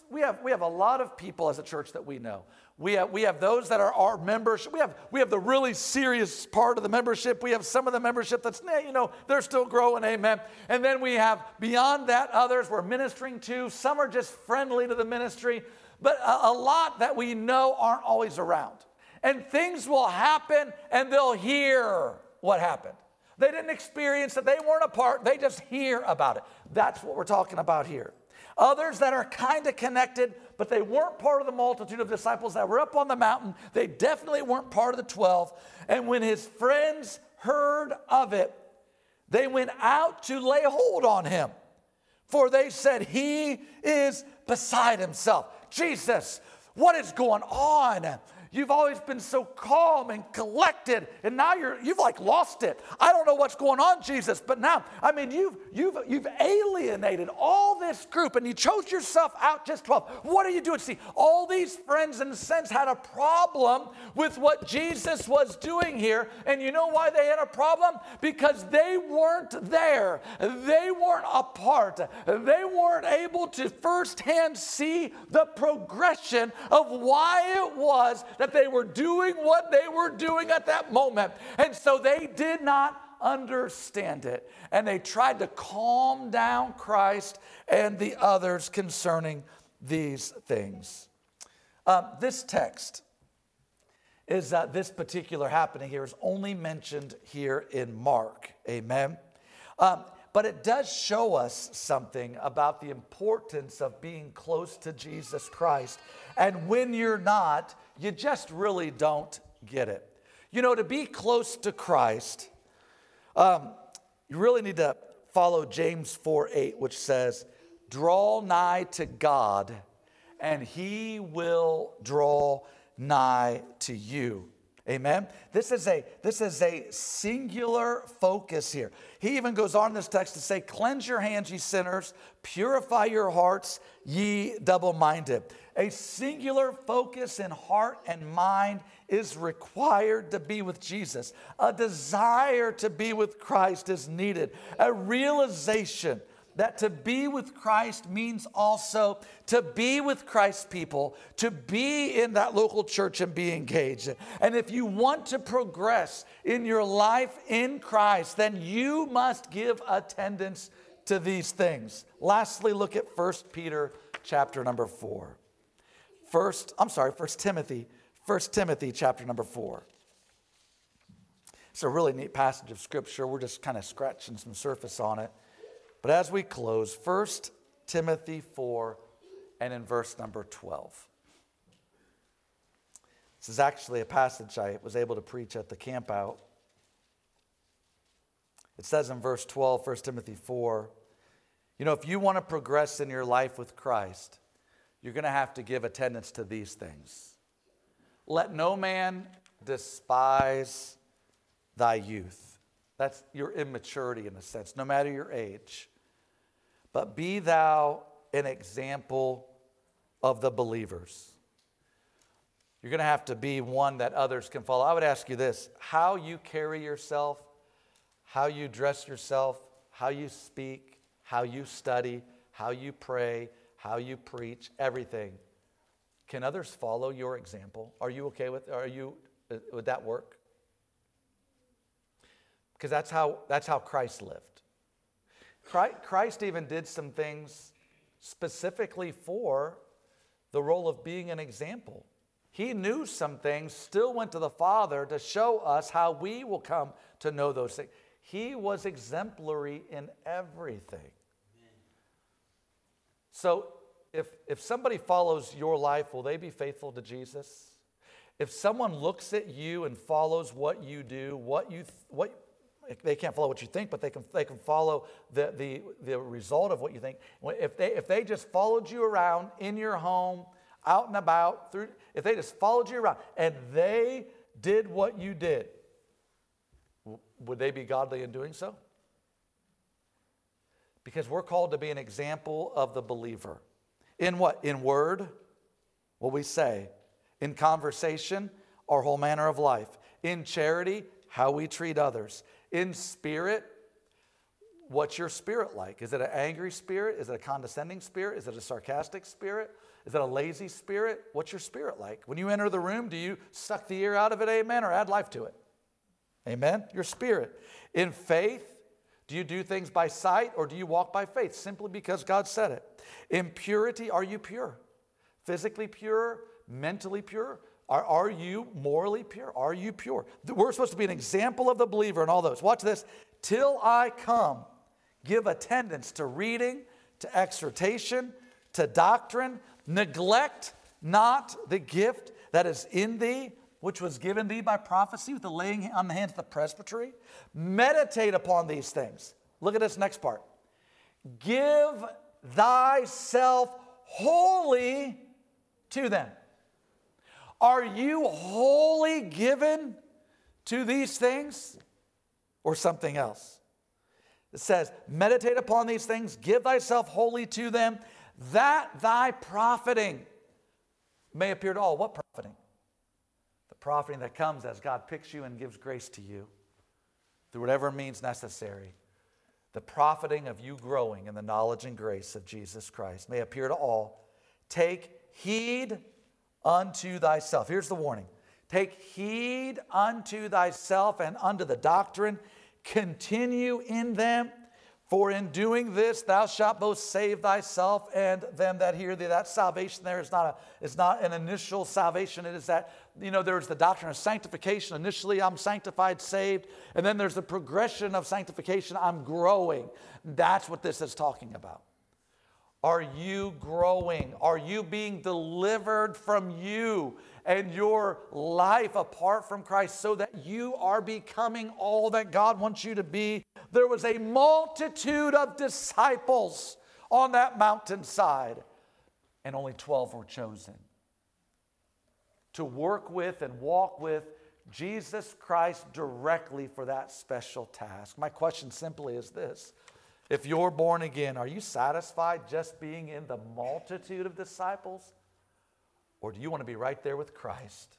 Speaker 1: a lot of people as a church that we know. We have those that are our members. We have the really serious part of the membership. We have some of the membership that's, they're still growing, amen. And then we have beyond that others we're ministering to. Some are just friendly to the ministry. But a lot that we know aren't always around. And things will happen and they'll hear what happened. They didn't experience it. They weren't a part. They just hear about it. That's what we're talking about here. Others that are kind of connected, but they weren't part of the multitude of disciples that were up on the mountain. They definitely weren't part of the 12. And when his friends heard of it, they went out to lay hold on him. For they said, he is beside himself. Jesus, what is going on? You've always been so calm and collected, and now you've like lost it. I don't know what's going on, Jesus, but now, you've alienated all this group, and you chose yourself out just 12. What are you doing? See, all these friends, in a sense, had a problem with what Jesus was doing here, and you know why they had a problem? Because they weren't there. They weren't a part. They weren't able to firsthand see the progression of why it was that they were doing what they were doing at that moment. And so they did not understand it. And they tried to calm down Christ and the others concerning these things. This text is this particular happening here is only mentioned here in Mark. Amen. But it does show us something about the importance of being close to Jesus Christ. And when you're not, you just really don't get it. You know, to be close to Christ, you really need to follow James 4:8, which says, draw nigh to God, and he will draw nigh to you. Amen. This is a singular focus here. He even goes on in this text to say, cleanse your hands, ye sinners, purify your hearts, ye double-minded. A singular focus in heart and mind is required to be with Jesus. A desire to be with Christ is needed. A realization that to be with Christ means also to be with Christ's people, to be in that local church and be engaged. And if you want to progress in your life in Christ, then you must give attendance to these things. Lastly, look at 1 Peter chapter number 4. 1 Timothy chapter number 4. It's a really neat passage of Scripture. We're just kind of scratching some surface on it. But as we close, 1 Timothy 4 and in verse number 12. This is actually a passage I was able to preach at the camp out. It says in verse 12, 1 Timothy 4, you know, if you want to progress in your life with Christ, you're going to have to give attendance to these things. Let no man despise thy youth. That's your immaturity in a sense, no matter your age. But be thou an example of the believers. You're going to have to be one that others can follow. I would ask you this: how you carry yourself, how you dress yourself, how you speak, how you study, how you pray, how you preach, everything. Can others follow your example? Are you okay with? Would that work? Because that's how Christ lived. Christ even did some things specifically for the role of being an example. He knew some things, still went to the Father to show us how we will come to know those things. He was exemplary in everything. Amen. So if somebody follows your life, will they be faithful to Jesus? If someone looks at you and follows what you do, they can't follow what you think, but they can follow the result of what you think. If they just followed you around in your home, out and about, if they just followed you around and they did what you did, would they be godly in doing so? Because we're called to be an example of the believer. In what? In word, what we say. In conversation, our whole manner of life. In charity, how we treat others. In spirit, what's your spirit like? Is it an angry spirit? Is it a condescending spirit? Is it a sarcastic spirit? Is it a lazy spirit? What's your spirit like? When you enter the room, do you suck the air out of it, amen, or add life to it? Amen? Your spirit. In faith, do you do things by sight or do you walk by faith? Simply because God said it. In purity, are you pure? Physically pure? Mentally pure? Are you morally pure? Are you pure? We're supposed to be an example of the believer in all those. Watch this. Till I come, give attendance to reading, to exhortation, to doctrine. Neglect not the gift that is in thee, which was given thee by prophecy with the laying on the hands of the presbytery. Meditate upon these things. Look at this next part. Give thyself wholly to them. Are you wholly given to these things or something else? It says, meditate upon these things, give thyself wholly to them, that thy profiting may appear to all. What profiting? The profiting that comes as God picks you and gives grace to you through whatever means necessary. The profiting of you growing in the knowledge and grace of Jesus Christ may appear to all. Take heed unto thyself. Here's the warning. Take heed unto thyself and unto the doctrine. Continue in them, For in doing this, thou shalt both save thyself and them that hear thee. That salvation there is not an initial salvation. It is that, there's the doctrine of sanctification. Initially, I'm sanctified, saved. And then there's the progression of sanctification. I'm growing. That's what this is talking about. Are you growing? Are you being delivered from you and your life apart from Christ so that you are becoming all that God wants you to be? There was a multitude of disciples on that mountainside, and only 12 were chosen to work with and walk with Jesus Christ directly for that special task. My question simply is this. If you're born again, are you satisfied just being in the multitude of disciples? Or do you want to be right there with Christ?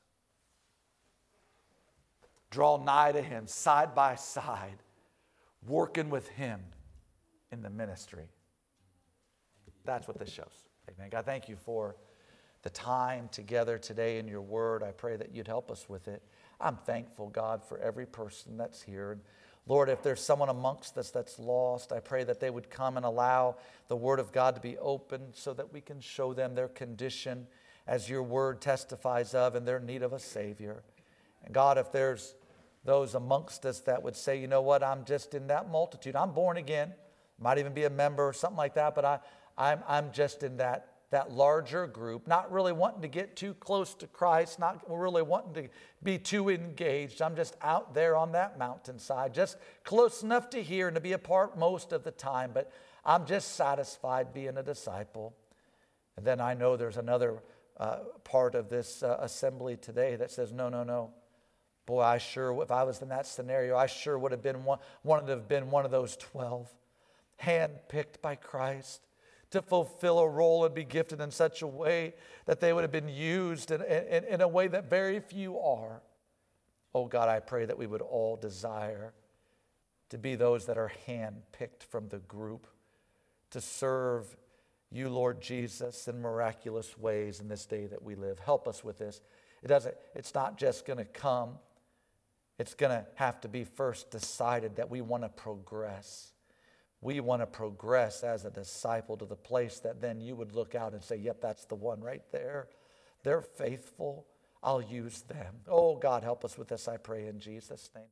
Speaker 1: Draw nigh to Him, side by side, working with Him in the ministry. That's what this shows. Amen. God, thank you for the time together today in your word. I pray that you'd help us with it. I'm thankful, God, for every person that's here. Lord, if there's someone amongst us that's lost, I pray that they would come and allow the Word of God to be open so that we can show them their condition as your Word testifies of and their need of a Savior. And God, if there's those amongst us that would say, you know what, I'm just in that multitude. I'm born again. Might even be a member or something like that, but I'm just in that larger group, not really wanting to get too close to Christ, not really wanting to be too engaged. I'm just out there on that mountainside, just close enough to hear and to be a part most of the time, but I'm just satisfied being a disciple. And then I know there's another part of this assembly today that says, no. Boy, if I was in that scenario, I sure would have been wanted to have been one of those 12, handpicked by Christ to fulfill a role and be gifted in such a way that they would have been used in a way that very few are. Oh God, I pray that we would all desire to be those that are handpicked from the group to serve you, Lord Jesus, in miraculous ways in this day that we live. Help us with this. It's not just going to come. It's going to have to be first decided that we want to progress. We want to progress as a disciple to the place that then you would look out and say, yep, that's the one right there. They're faithful. I'll use them. Oh, God, help us with this, I pray in Jesus' name.